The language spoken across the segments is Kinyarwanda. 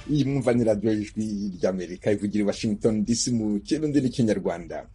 iyi mwumva ni radiyo y'ijwi ry'Amerika ivugira i Washington DC mu kirundi n'ikinyarwanda.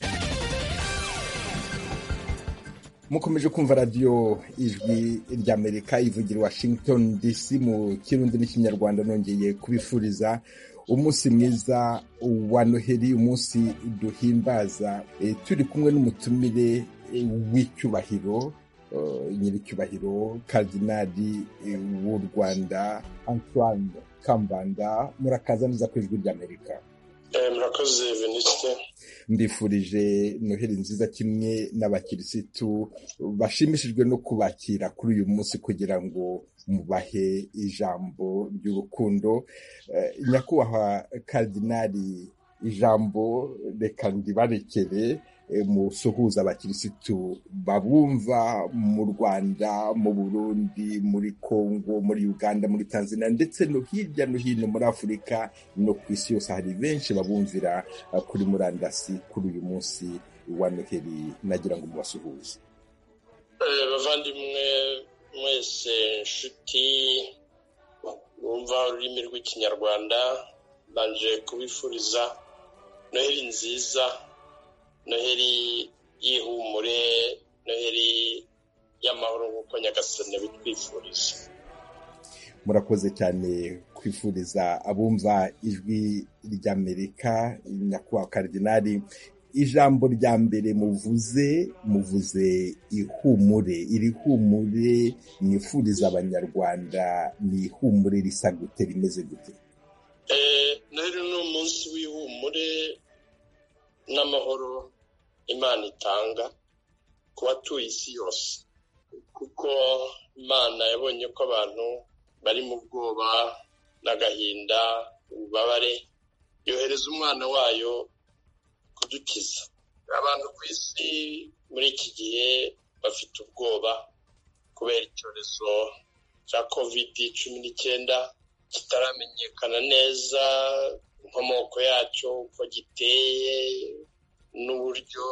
Mukomeje kumva radiyo ijwi ry'Amerika ivugira i Washington DC mu kirundi n'ikinyarwanda. Nongeye kubifuriza umunsi mwiza wa Noheli, umunsi duhimbaza turi kumwe n'umutumire w'icyubahiro, nyiricyubahiro Kardinali w'u Rwanda Antoine Kambanda. Murakaza neza ku ijwi ry'Amerika. Murakoze Venuste. Mbifurije Noheli nziza kimwe n'abakirisitu bashimishijwe no kubakira kuri uyu munsi kugira ngo mubahe ijambo ry'urukundo. Nyakubahwa Kardinali, ijambo reka ndibarekere musuhuza abakirisitu babumva mu Rwanda, mu Burundi, muri Kongo, muri Uganda, muri Tanzania ndetse no hirya no hino muri Afurika no ku isi yose. Hari benshi babumvira kuri murandasi kuri uyu munsi wa Noheli, nagira ngo mubasuhuze. Bavandimwe mwese, inshuti bumva ururimi rw'ikinyarwanda, banje kubifuriza Noheli nziza, Noheli y'ihumure, Noheli y'amahoro nk'uko Nyagasani bitwifuriza. Murakoze cyane kwifuriza abumva ijwi ry'Amerika. Nyakubahwa Kardinali, ijambo rya mbere muvuze ihumure. Iri humure mwifuriza abanyarwanda ni ihumure risa gute, rimeze gute? Noheli ni umunsi w'ihumure n'amahoro Imana itanga ku batuye isi yose, kuko Imana yabonye ko abantu bari mu bwoba n'agahinda, ububabare, yohereza umwana wayo kudukiza. Abantu ku isi muri iki gihe bafite ubwoba kubera icyorezo cya COVID-19 kitaramenyekana neza inkomoko yacyo, uko giteye n'uburyo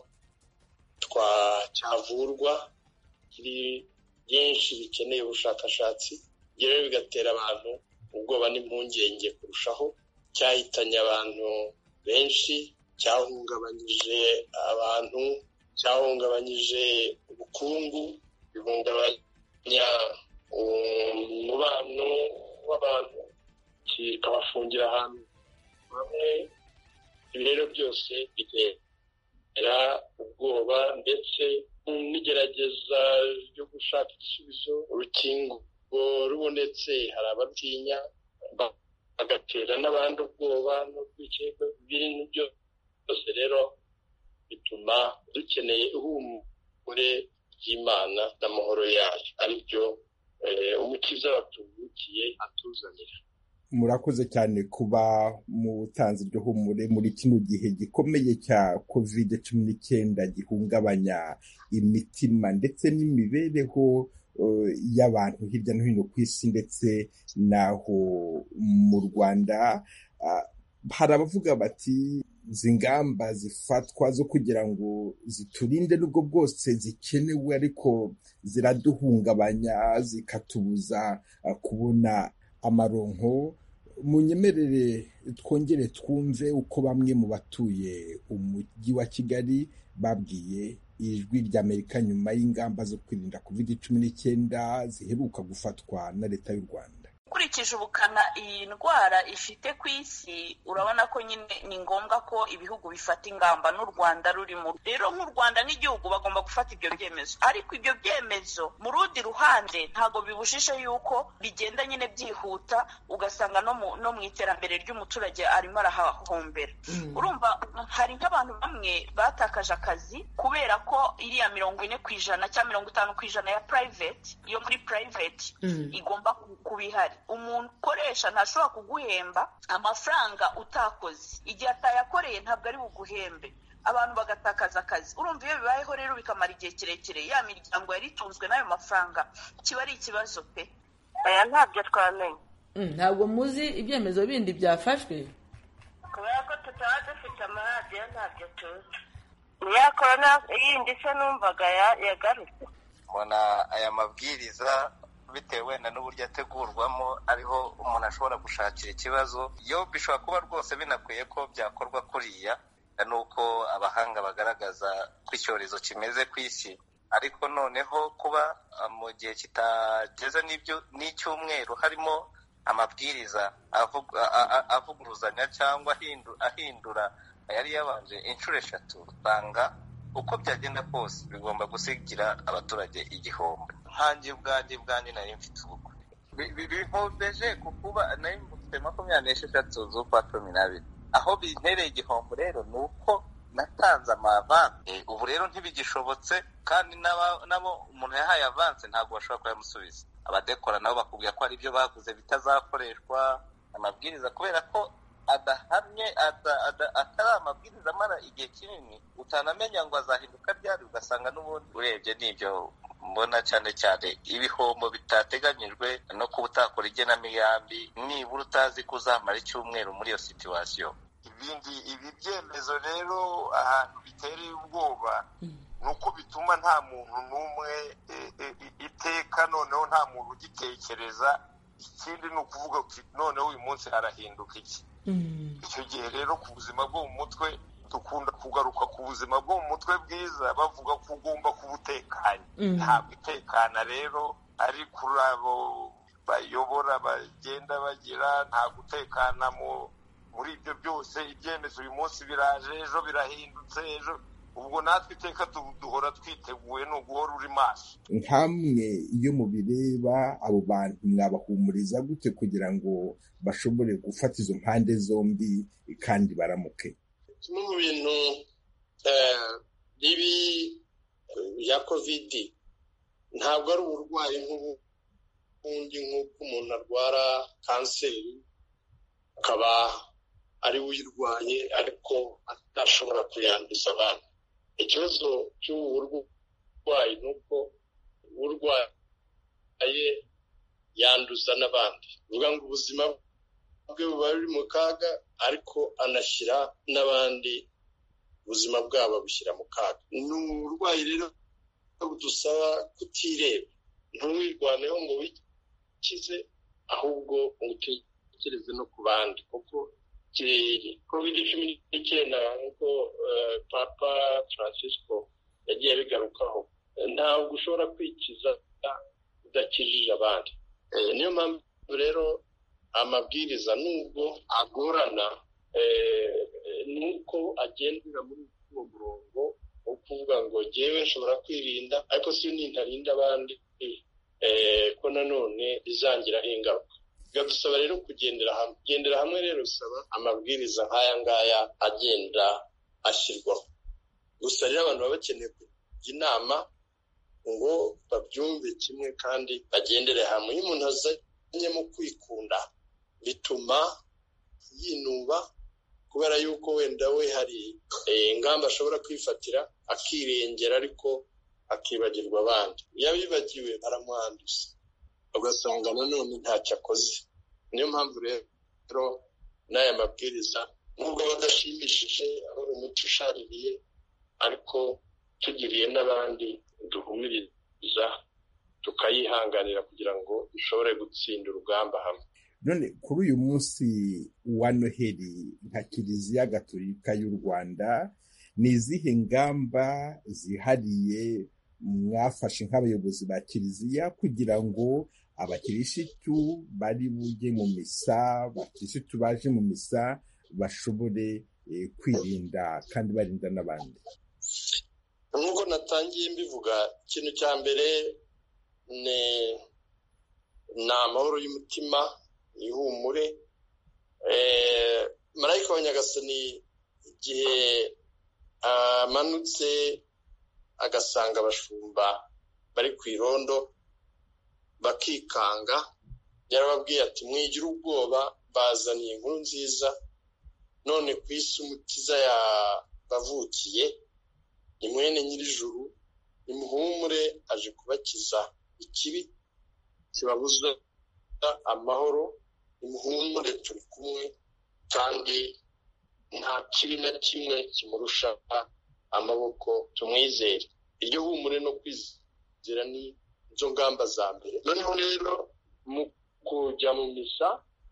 cyavurwa. Hari byinshi bikeneye ubushakashatsi, rero bigatera abantu ubwoba n'impungenge kurushaho. Cyahitanye abantu benshi, cyahungabanyije abantu, cyahungabanyije ubukungu, bihungabanya umubano w'abantu, kikabafungira ahantu hamwe. Ibi rero byose bitera ubwoba ndetse n'igerageza ryo gushaka igisubizo. Urukingo rubonetse hari abatinya, bagatera n'abandi ubwoba no kwikeka. Ibintu byose rero bituma dukeneye ihumure ry'Imana n'amahoro yayo, aribyo umukiza watuvukiye atuzanira. Murakoze cyane kuba mutanze iryo humure muri kino gihe gikomeye cya COVID-19 gihungabanya imitima ndetse n'imibereho y'abantu hirya no hino ku isi ndetse naho mu Rwanda. Hari abavuga bati izi ngamba zifatwa zo kugira ngo ziturinde n'ubwo bwose zikenewe, ariko ziraduhungabanya zikatubuza kubona amaronko. Munyemerere twongere twumve uko bamwe mu batuye umujyi wa Kigali babwiye ijwi ry'Amerika nyuma y'ingamba zo kwirinda COVID-19 ziheruka gufatwa na leta y'u Rwanda. Ukurikije ubukana iyi ndwara ifite ku isi, urabona ko nyine ni ngombwa ko ibihugu bifata ingamba, n'u Rwanda rurimo. Rero nk'u Rwanda n'igihugu bagomba gufata ibyo byemezo, ariko ibyo byemezo mu rundi ruhande ntago bibujije yuko bigenda nyine byihuta, ugasanga no mu iterambere ry'umuturage arimo arahahombera. Urumva hari nk'abantu bamwe batakaje akazi kubera ko iriya 40% cyangwa 50% ya private, iyo muri private igomba kubihari. Umuntu ukoresha ntashobora kuguhemba amafaranga utakoze, igihe atayakoreye ntabwo ari buguhembe, abantu bagatakaza akazi. Urumva iyo bibayeho rero bikamara igihe kirekire, ya miryango yari itunzwe n'ayo mafaranga, kiba ari ikibazo pe. Aya ntabyo twamenye. Ntabwo muzi ibyemezo bindi byafashwe kubera ko tutaba dufite amaradiyo, ntabyo tuzi. Ya korona yindi se numvaga yagarutse. Mbona aya mabwiriza bitewe wenda n'uburyo ategurwamo ariho umuntu ashobora gushakira ikibazo. Iyo bishobora kuba rwose binakwiye ko byakorwa kuriya, nuko abahanga bagaragaza ko icyorezo kimeze ku isi, ariko noneho kuba mu gihe kitageze n'icyumweru harimo amabwiriza avuguruzanya cyangwa ahindura yari yabanje inshuro 3, usanga uko byagenda kose bigomba gusigira abaturage igihombo. Nkanjye ubwanjye nari mfite ubukwe bihombeje kuba nari mfite 26 z'ukwa 12. Aho bintereye igihombo rero ni uko natanze amavanse. Ubu rero ntibigishobotse, kandi nabo umuntu yahaye avanse ntabwo bashobora kuyamusubiza. Abadekora nabo bakubwira ko ari ibyo baguze bitazakoreshwa amabwiriza, kubera ko adahamye atari amabwiriza amara igihe kinini, utanamenya ngo azahinduka ryari, ugasanga n'ubundi urebye n'ibyo mbona cyane ibihombo bitateganyijwe no kuba utakora igenamigambi, nibura utazi ko uzamara icyumweru muri iyo situwasiyo. Ibi byemezo rero ahantu bitereye ubwoba nuko bituma nta muntu n'umwe iteka, noneho nta muntu ugitekereza. Ikindi ni ukuvuga ko noneho uyu munsi harahinduka iki. Icyo gihe rero ku buzima bwo mu mutwe dukunda kugaruka ku buzima bwo mu mutwe bwiza, bavuga ko ugomba kuba utekanye. Ntabwo itekana rero ari kuri abo bayobora bagenda bagira, nta gutekana muri ibyo byose. Ibyemezo uyu munsi biraje, ejo birahindutse, ejo ubwo natwe iteka duhora twiteguye, ni uguhora uri maso. Nkamwe iyo mubireba abo bantu mwabahumuriza gute kugira ngo bashobore gufata izo mpande zombi kandi baramuke? Kimwe mu bintu bibi ya covid ntabwo ari uburwayi nk'ubundi, nk'uko umuntu arwara kanseri akaba ari we uyirwaye ariko atashobora kuyanduza abantu. Ikibazo cy'ubu burwayi ni uko urwaye yanduza n'abandi. Bivuga ngo ubuzima bwe buba buri mu kaga, ariko anashyira n'abandi ubuzima bwabo abushyira mu kaga. Ni uburwayi rero budusaba kutireba, ntuwirwaneho ngo wikize, ahubwo utekereze no ku bandi, kuko COVID-19 nk'uko Papa Francisco yagiye abigarukaho, ntabwo ushobora kwikiza udakijije abandi. Niyo mpamvu rero amabwiriza nubwo agorana, nuko agendera muri uwo murongo wo kuvuga ngo jyewe nshobora kwirinda, ariko si nintarinda abandi ko nanone bizangiraho ingaruka. Bigadusaba rero kugendera hamwe rero bisaba amabwiriza nk'aya ngaya agenda ashyirwaho. Gusa rero abantu baba bakeneye kujya inama ngo babyumve kimwe kandi bagendere hamwe. Iyo umuntu azanye mu kwikunda bituma yinuba, kubera yuko wenda we hari ingamba ashobora kwifatira akirengera, ariko akibagirwa abandi. Iyo abibagiwe aramwanduza, ugasanga nanone ntacyo akoze. Niyo mpamvu rero n'aya mabwiriza nubwo badashimishije, aho umuco ushaririye, ariko tugiriye n'abandi duhumiriza tukayihanganira kugira ngo dushobore gutsinda urugamba hamwe. None kuri uyu munsi wa Noheli nka Kiliziya Gatolika y'u Rwanda, ni izihe ngamba zihariye mwafashe nk'abayobozi ba Kiliziya kugira ngo abakirisitu bari bujye mu misa, abakirisitu baje mu misa bashobore kwirinda kandi barinda n'abandi? Nk'uko natangiye mbivuga, ikintu cya mbere ni amahoro y'umutima, ihumure. Marayika wa Nyagasani igihe amanutse agasanga abashumba bari ku irondo bakikanga, yarababwiye ati mwigira ubwoba, bazaniye inkuru nziza, none ku isi umukiza yabavukiye, ni mwene nyir'ijuru, nimuhumure, aje kubakiza ikibi kibabuza amahoro. Nimuhumure, turi kumwe, kandi nta kibi na kimwe kimurusha amaboko, tumwizere. Iryo humure no kwizera ni izo ngamba za mbere. Noneho rero mu kujya mu misa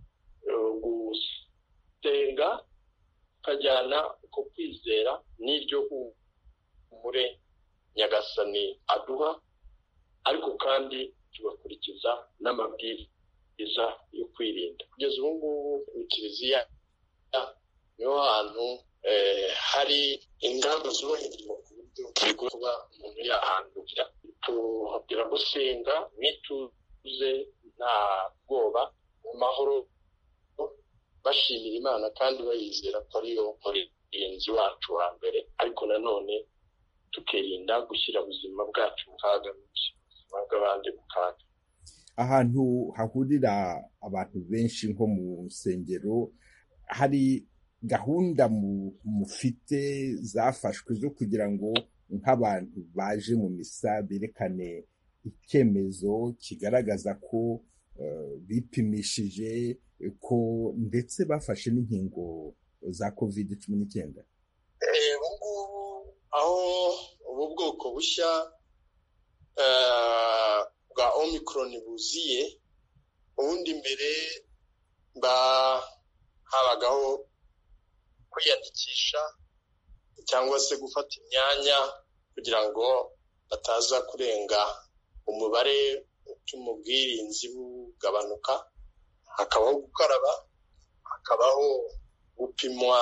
gusenga ukajyana uko kwizera n'iryo humure Nyagasani aduha, ariko kandi tugakurikiza n'amabwiriza yo kwirinda. Kugeza ubu ngubu mu kiliziya niho hantu hari ingamba zubahirizwa ku buryo kuba umuntu yahandurira. Tuhabwira gusenga mwituze nta bwoba, mu mahoro, bashimira Imana kandi bayizera ko ariyo murinzi wacu wa mbere, ariko nanone tukirinda gushyira ubuzima bwacu mu kaga n'ubuzima bw'abandi mu kaga. Ahantu hahurira abantu benshi nko mu nsengero, hari gahunda mufite zafashwe zo kugira ngo nk'abantu baje mu misa berekane icyemezo kigaragaza ko bipimishije, ko ndetse bafashe n'inkingo za COVID-19? Ubu ngubu aho ubu bwoko bushya bwa Omicron buziye, ubundi mbere habagaho kwiyandikisha cyangwa se gufata imyanya kugira ngo bataza kurenga umubare utuma ubwirinzi bugabanuka. Hakabaho gukaraba, hakabaho gupimwa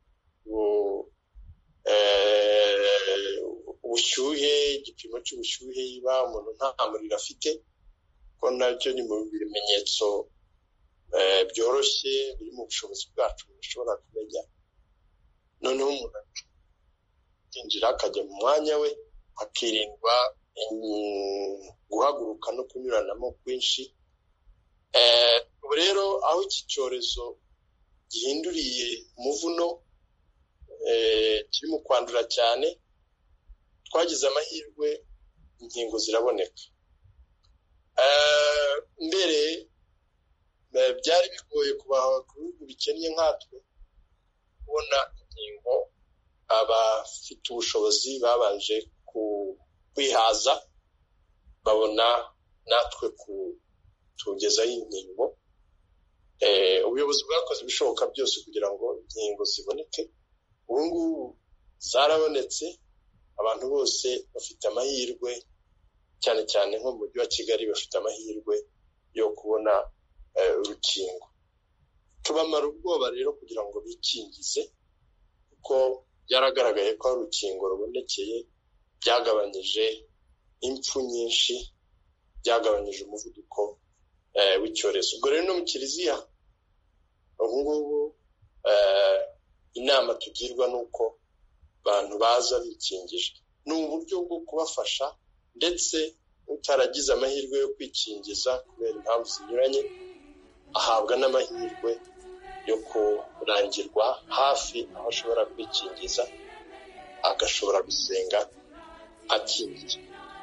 ubushyuhe, igipimo cy'ubushyuhe niba umuntu nta muriro afite, ko nabyo ni mu bimenyetso byoroshye biri mu bushobozi bwacu bishobora kumenya. Noneho umuntu akinjira akajya mu mwanya we, hakirindwa guhaguruka no kunyuranamo kwinshi. Ubu rero aho iki cyorezo gihinduriye umuvuno, kiri mu kwandura cyane, twagize amahirwe, inkingo ziraboneka. Mbere byari bigoye ku bihugu bikennye nkatwe kubona inkingo. Abafite ubushobozi babanje kwihaza, babona natwe kutugezaho inkingo. Ubuyobozi bwakoze ibishoboka byose kugira ngo inkingo ziboneke. Ubu ngubu zarabonetse, abantu bose bafite amahirwe, cyane cyane nko mu mujyi wa Kigali bafite amahirwe yo kubona urukingo. Tubamara ubwoba rero kugira ngo bikingize, kuko byaragaragaye ko urukingo rubonekeye byagabanyije impfu nyinshi, byagabanyije umuvuduko w'icyorezo. Ubwo rero no mu kiliziya ubu ngubu inama tugirwa nuko abantu baza bikingije. Ni uburyo bwo kubafasha, ndetse utaragize amahirwe yo kwikingiza kubera impamvu zinyuranye, ahabwa n'amahirwe yo kurangirwa hafi aho ashobora kwikingiza, agashobora gusenga akingiye.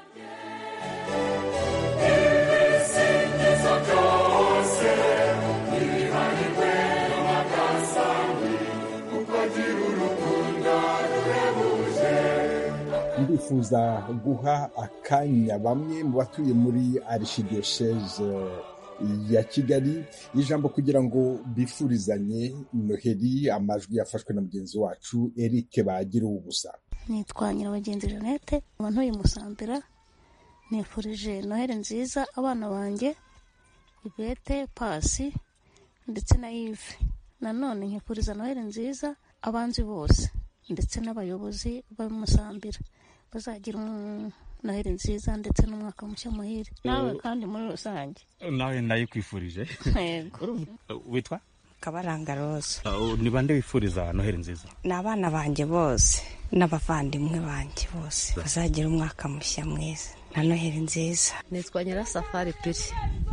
Ndifuza guha akanya bamwe mu batuye muri Archdiocese ya Kigali ijambo kugira ngo bifurizanye Noheli. Amajwi yafashwe na mugenzi wacu Eric Bagira ubusa. Nitwa Nyirabagenzi Jeannette, ntuye Musambira. Nifurije Noheli nziza abana banjye Ibete, Pasi ndetse na Yves. Nanone nkifuriza Noheli nziza abanzi bose ndetse n'abayobozi b'Musambira, bazagira Noheli nziza ndetse n'umwaka mushya muhire. Nawe kandi muri rusange. Nawe nayikwifurije. Yego. Witwa Kabaranga Rose. Ni bande wifuriza Noheli nziza? N'abana banjye bose n'abavandimwe banjye bose bazagira umwaka mushya mwiza na Noheli nziza. Nitwa Nyirasafari Piri.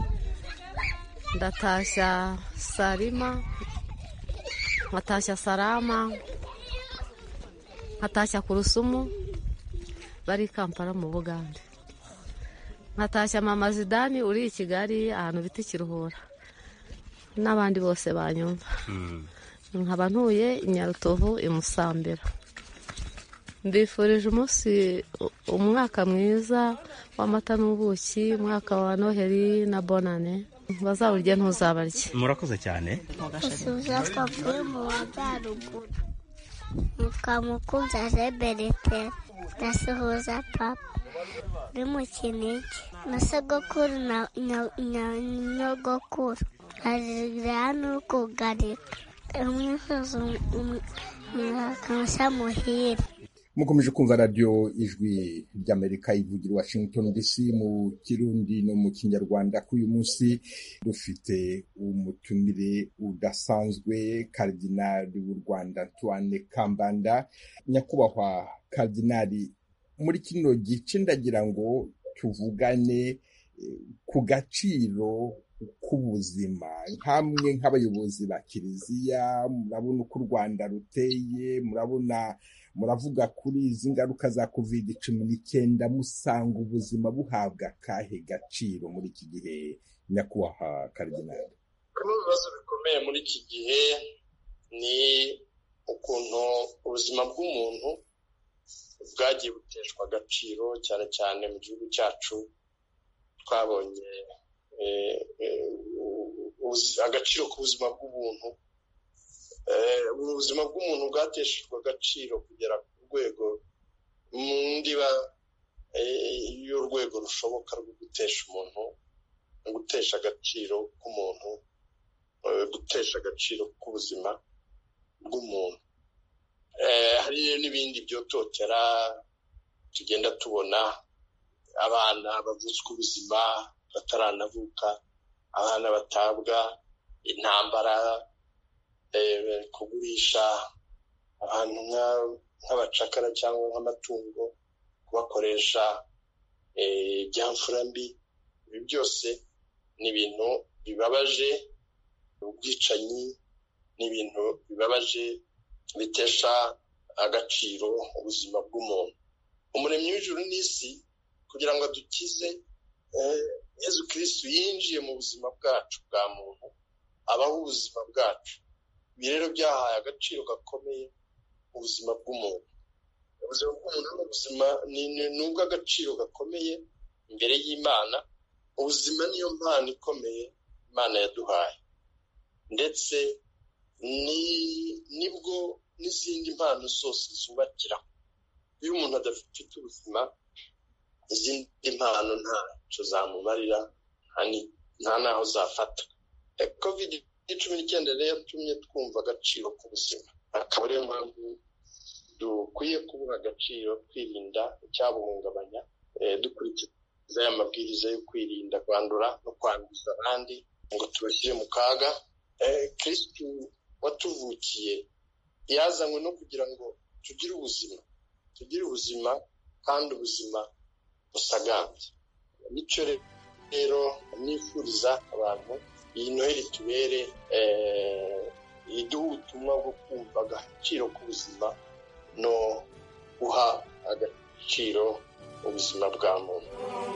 Ndatashya Salima, nkatashya Salama, nkatashya Kurusumu bari Kampala mu Bugande, nkatashya Mama Zidani uri i Kigali ahantu bita Kiruhura, n'abandi bose banyumva. Nkaba ntuye i Nyarutovu i Musambira. mbifurije umwaka mwiza w'amata n'ubuki, umwaka wa noheli na bonane, bazawurye ntuzabarye. Murakoze cyane. Usuza twavuye mu majyaruguru, mukamukunza zeberete, ndasuhuza papa uri mu Kinigi na sogokuru na nyogokuru arira n'ukugarika umwifuza umwaka muhire. Mukomeje kumva radio Ijwi ry'Amerika ivugira Washington DC mu Kirundi no mu Kinyarwanda. K'uyu munsi dufite umutumire udasanzwe, Kardinali w'u Rwanda Antoine Kambanda. Nyakubahwa Kardinali, muri kino gice ndagira ngo tuvugane ku gaciro k'ubuzima. Nkamwe nk'abayobozi ba Kiliziya, murabona uko u Rwanda ruteye, muravuga kuri izi ngaruka za COVID-19, musanga ubuzima buhabwa akahe gaciro muri iki gihe, nyakubahwa Kardinali? Bimwe mu bibazo bikomeye muri iki gihe ni ukuntu ubuzima bw'umuntu bwagiye buteshwa agaciro, cyane cyane mu gihugu cyacu. Twabonye agaciro k'ubuzima bw'ubuntu, ubuzima bw'umuntu bwateshejwe agaciro kugera ku rwego mu ndiba y'urwego rushoboka rwo gutesha umuntu, gutesha agaciro k'umuntu, gutesha agaciro k'ubuzima bw'umuntu. Hari n'ibindi byototera tugenda tubona, abana bavutswa ubuzima bataranavuka, abana batabwa, intambara, kugurisha abantu nk'abacakara cyangwa nk'amatungo, kubakoresha ibyamfura mbi. Ibi byose ni ibintu bibabaje, ubwicanyi ni ibintu bibabaje bitesha agaciro ubuzima bw'umuntu. Umuremyi w'ijuru n'isi kugira ngo adukize, Yezu Kristo yinjiye mu buzima bwacu bwa muntu, abaho ubuzima bwacu. Ibi rero byahaye agaciro gakomeye ubuzima bw'umuntu. Ubuzima bw'umuntu ni ubuzima ni ubw'agaciro gakomeye imbere y'Imana. Ubuzima niyo mpano ikomeye Imana yaduhaye, ndetse nibwo n'izindi mpano zose zubakira. Iyo umuntu adafite ubuzima, izindi mpano ntacyo zamumarira, nta naho zafata. COVID-19 rero yatumye twumva agaciro k'ubuzima. Akaba ariyo mpamvu dukwiye kubuha agaciro, kwirinda icyabuhungabanya, dukurikiza aya mabwiriza yo kwirinda kwandura no kwanduza abandi ngo tubashyire mu kaga. Kristo watuvukiye yazanywe no kugira ngo tugire ubuzima kandi ubuzima busagambye. Nicyo rero nifuriza abantu, iyi Noheli tubere iduha ubutumwa bwo kumva agaciro k'ubuzima no guha agaciro ubuzima bwa muntu.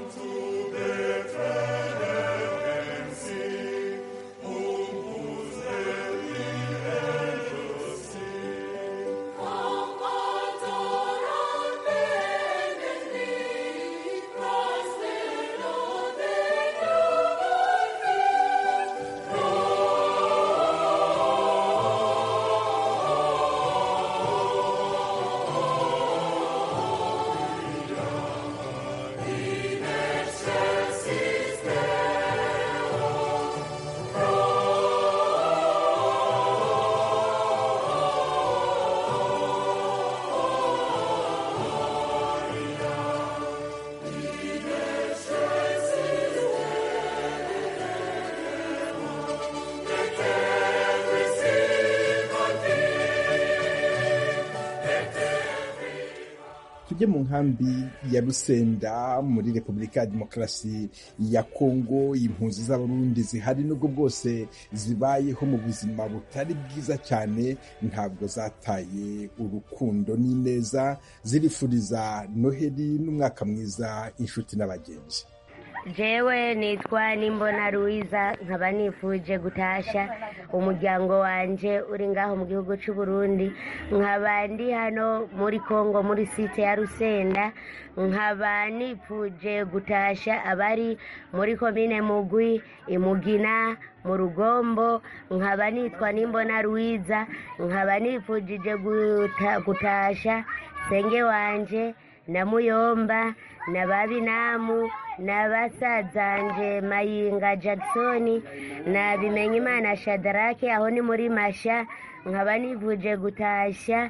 Tujye mu nkambi ya Rusenda muri Repubulika ya Demokarasi ya Kongo. Impunzi z'Abarundi zihari nubwo bwose zibayeho mu buzima butari bwiza cyane, ntabwo zataye urukundo n'ineza. Zirifuriza Noheli n'umwaka mwiza inshuti n'abagenzi. jewe nitwa Nimbona Louisa nkaba nifuje gutasha umuryango wanje uri ngaho mu gihugu cy'u Burundi, nkaba ndi hano muri Kongo muri site ya Rusenda, nkaba nifuje gutasha abari muri komine Mugwi, Imugina, mu Rugombo, nkaba nitwa Nimbona Louisa, nkaba nifujije gutasha senge wanje na Muyomba na Babinamu na basazanje Mayinga Jackson na Bimenyimana Shadarake aho ni muri Masha, nkaba nivuje gutasha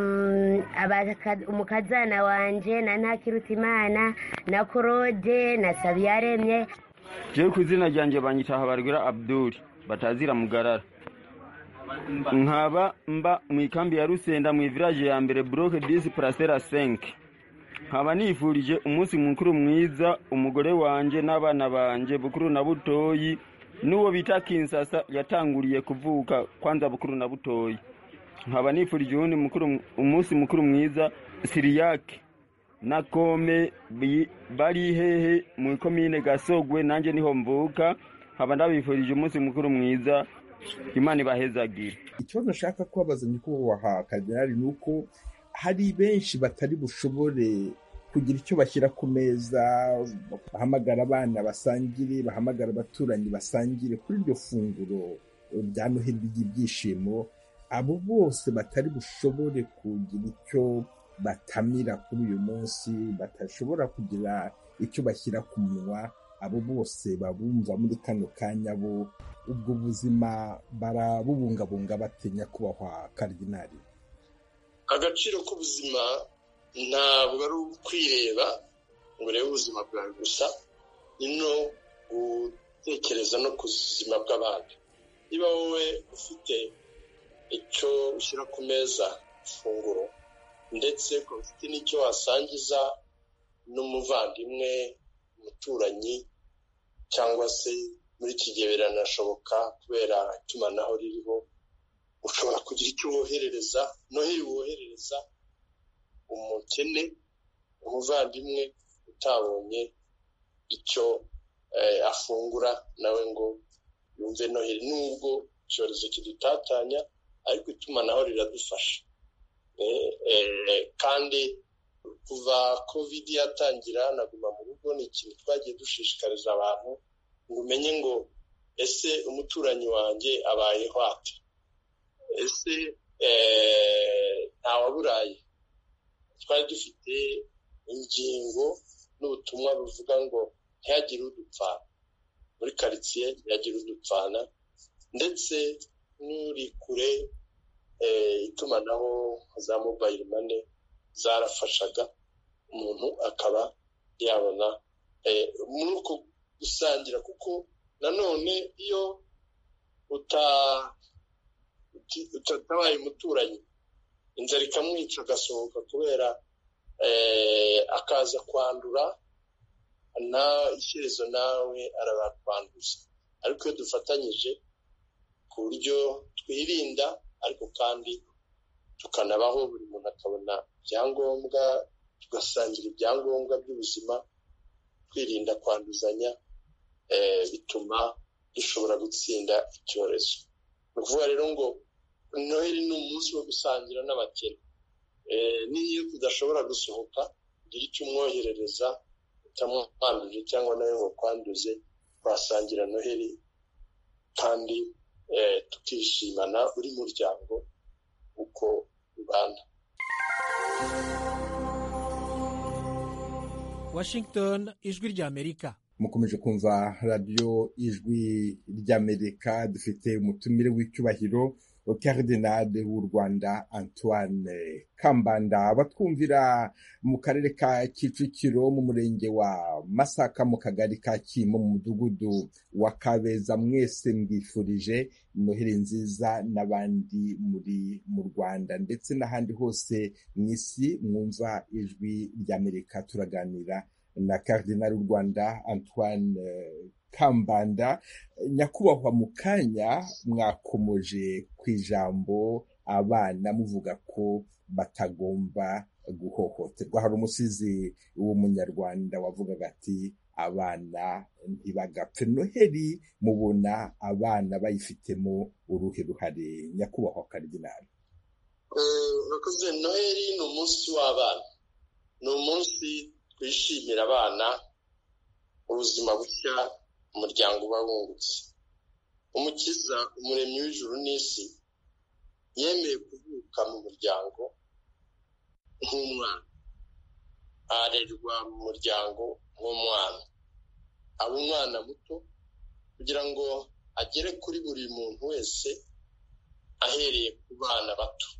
umukazana wanje na Ntakirutimana na Claude na Sabiyaremye. Je kuzina ryanje banyitaha barwira Abdul batazira Mugarara, nkaba mba mu ikambi ya Rusenda mu village ya mbere block 10 Prasera 5. nkaba nifurije umunsi mukuru mwiza umugore wanje n'abana banje bukuru na butoyi, n'uwo bita Kinsasa yatanguriye kuvuka kwanza bukuru na butoyi. nkaba nifurije umunsi mukuru mwiza Siriyake na Kome bari hehe mu komine Gasogwe, nanje niho mvuka. nkaba ndabifurije umunsi mukuru mwiza, Imana ibahezagire. Ikibazo nshaka kubabaza nyakubahwa Kardinali ni uko hari benshi batari bushobore kugira icyo bashyira ku meza, bahamagara abana basangire, bahamagara abaturanyi basangire kuri iryo funguro rya Noheli ry'ibyishimo. Abo bose batari bushobore kugira icyo batamira kuri uyu munsi, batashobora kugira icyo bashyira ku munwa, abo bose babumva muri kano kanya bo ubwo buzima barabubungabunga batenya kubahwa Kardinali. Agaciro k'ubuzima ntabwo ari ukwireba ngo urebe ubuzima bwawe gusa, ni no gutekereza no ku buzima bw'abandi. Niba wowe ufite icyo ushyira ku meza ifunguro, ndetse ukaba ufite n'icyo wasangiza n'umuvandimwe, umuturanyi, cyangwa se muri iki gihe biranashoboka kubera itumanaho ririho, ushobora kugira icyo woherereza, Noheli woherereza umukene, umuvandimwe utabonye icyo afungura nawe ngo yumve Noheli. Nubwo icyorezo kidutatanya, ariko itumanaho riradufasha. Kandi kuva COVID yatangira na Guma mu Rugo, ni ikintu twagiye dushishikariza abantu ngo umenye ngo ese umuturanyi wanjye abayeho ate, ese ntawaburaye. Twari dufite ingingo n'ubutumwa buvuga ngo ntihagire udupfana muri karitsiye, ntihagire udupfana, ndetse n'uri kure itumanaho za mobile money zarafashaga umuntu akaba yabona muri uko gusangira. Kuko nanone iyo utatabaye umuturanyi, inzara ikamwica agasohoka kubera akaza kwandura, na ishyerezo nawe arabakwanduza. Ariko iyo dufatanyije ku buryo twirinda, ariko kandi tukanabaho, buri muntu akabona ibyangombwa, tugasangira ibyangombwa by'ubuzima, kwirinda kwanduzanya, bituma dushobora gutsinda icyorezo. Ni ukuvuga rero ngo Noheli ni umunsi wo gusangira n'abakene. N'iyo tudashobora gusohoka, ugira icyo umwoherereza utamwanduje cyangwa nawe ngo kwanduze, twasangira Noheli kandi tukishimana buri muryango uko ubana. Washington, Ijwi ry'Amerika. Mukomeje kumva radiyo Ijwi ry'Amerika. Dufite umutumire w'icyubahiro Kardinali w'u Rwanda Antoine Kambanda, batwumvira mu karere ka Kicukiro, mu murenge wa Masaka, mu kagari ka Kimo, mu mudugudu wa Kabeza. Mwese mbifurije Noheli nziza, n'abandi muri mu Rwanda ndetse n'ahandi hose mu isi mwumva Ijwi ry'Amerika. Turaganira na Kardinali w'u Rwanda Antoine Kambanda. Nyakubahwa, mu kanya mwakomoje ku ijambo abana, muvuga ko batagomba guhohoterwa. Hari umusizi w'umunyarwanda wavugaga ati abana ntibagapfe. Noheli mubona abana bayifitemo uruhe ruhare, nyakubahwa Karidinali? Urakoze. Noheli ni umunsi w'abana, ni umunsi twishimira abana, ubuzima bushya, umuryango uba wungutse. Umukiza, umuremyi w'ijuru n'isi, yemeye kuvuka mu muryango nk'umwana, arerwa mu muryango nk'umwana, aba umwana muto kugira ngo agere kuri buri muntu wese ahereye ku bana bato.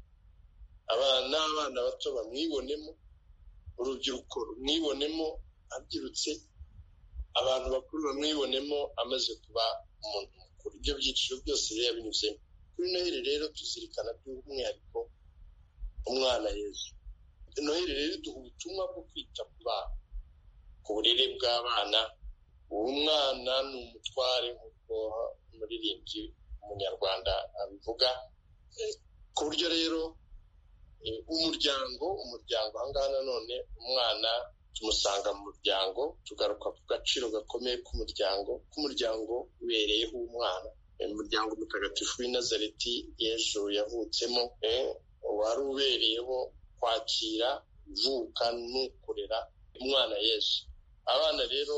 N'abana bato bamwibonemo, urubyiruko rumwibonemo abyirutse, abantu bakuru bamwibonemo amaze kuba umuntu mukuru. Ibyo byiciro byose rero yabinyuzemo. Kuri Noheli rero tuzirikana by'umwihariko umwana Yesu. Noheli rero duha ubutumwa bwo kwita ku bana, ku burere bw'abana. Uwo mwana ni umutware nk'uko umuririmbyi umunyarwanda abivuga, ku buryo rero umuryango ahangaha nanone umwana tumusanga mu muryango. Tugaruka ku gaciro gakomeye k'umuryango ubereyeho umwana, umuryango mutagatifu w'i Nazareti Yesu yavutsemo, wari ubereyeho kwakira, kuvuka n'ukurera umwana Yesu. Abana rero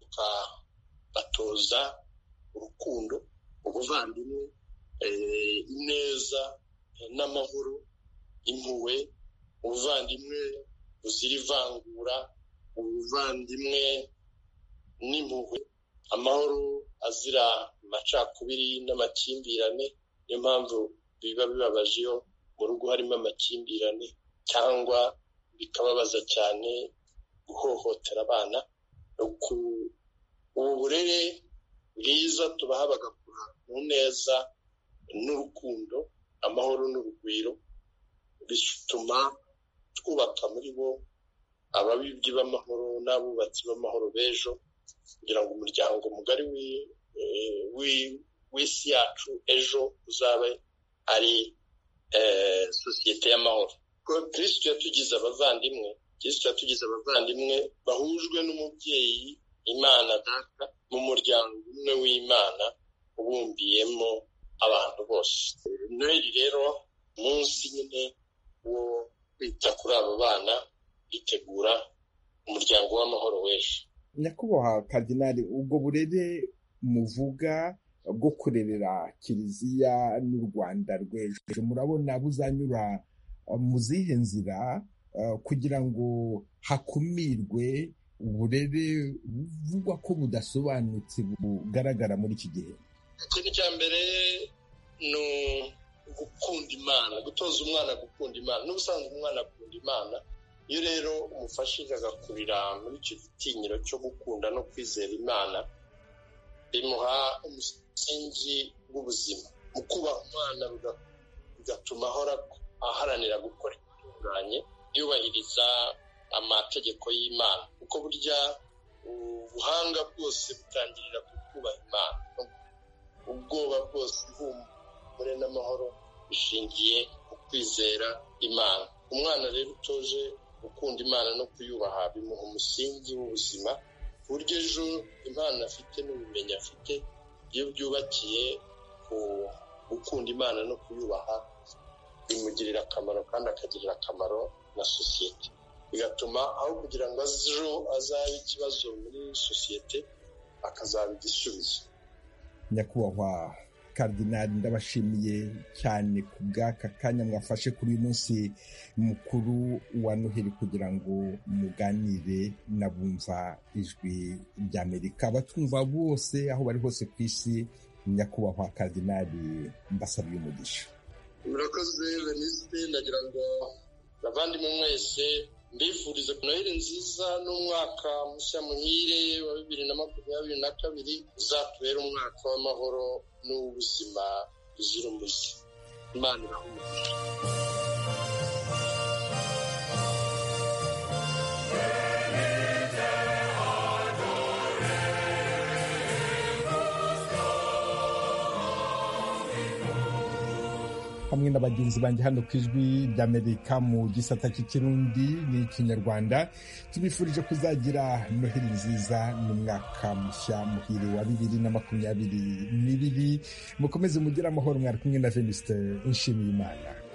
tukabatoza urukundo, ubuvandimwe, ineza n'amahoro, impuhwe, ubuvandimwe buzira ivangura, ubuvandimwe n'impuhwe, amahoro azira amacakubiri n'amakimbirane. Niyo mpamvu biba bibabaje iyo mu rugo harimo amakimbirane, cyangwa bikababaza cyane guhohotera abana. Ubu burere bwiza tubaha bagakura mu neza n'urukundo, amahoro n'urugwiro, bituma twubaka muri bo ababibyi b'amahoro n'abubatsi b'amahoro b'ejo, kugira ngo umuryango mugari w'isi yacu ejo uzabe ari sosiyete y'amahoro. Kristo yatugize abavandimwe bahujwe n'umubyeyi Imana Data mu muryango umwe w'Imana ubumbiyemo abantu bose. Noheli rero umunsi nyine wo kwita kuri abo bana, bitegura umuryango w'amahoro w'ejo. Nyakubahwa Karidinali, ubwo burere muvuga bwo kurerera Kiliziya n'u Rwanda rw'ejo, murabona buzanyura mu zihe nzira kugira ngo hakumirwe uburere buvugwa ko budasobanutse bugaragara muri iki gihe? Ikintu cya mbere ni gukunda Imana, gutoza umwana gukunda Imana. N'ubusanzwe umwana akunda Imana. Iyo rero umufashije agakurira muri icyo gitinyiro cyo gukunda no kwizera Imana, bimuha umusingi w'ubuzima. Mu kubaha umwana bigatuma ahora aharanira gukora ibitunganye, yubahiriza amategeko y'Imana, kuko burya ubuhanga bwose butangirira ku kubaha Imana. Ubwoba bwose, ihumure n'amahoro bishingiye ku kwizera Imana. Umwana rero utoje gukunda Imana no kuyubaha bimuha umusingi w'ubuzima, ku buryo ejo impano afite n'ubumenyi afite, iyo byubakiye ku gukunda Imana no kuyubaha, bimugirira akamaro kandi akagirira akamaro na sosiyete. Bigatuma aho kugira ngo ejo azabe ikibazo muri sosiyete, akazaba igisubizo. Nyakubahwa Karidinali, ndabashimiye cyane ku bw'aka kanya mwafashe kuri uyu munsi mukuru wa Noheli kugira ngo muganire n'abumva ijwi ry'Amerika. Abatwumva bose aho bari hose ku isi, Nyakubahwa Karidinali, mbasabiye umugisha. Murakoze Veniste, ndagira ngo bavandimwe mwese mbifurize Noheli nziza n'umwaka mushya muhire wa 2022 uzatubera umwaka w'amahoro n'ubuzima buzira umuze. Imana irahumuriza. hamwe na bagenzi banjye hano ku ijwi ry'Amerika mu gisata cy'ikirundi n'ikinyarwanda tubifurije kuzagira noheli nziza n'umwaka mushya muhire wa 2022. Mukomeze mugire amahoro. Mwari kumwe na Venuste Nshimiyimana.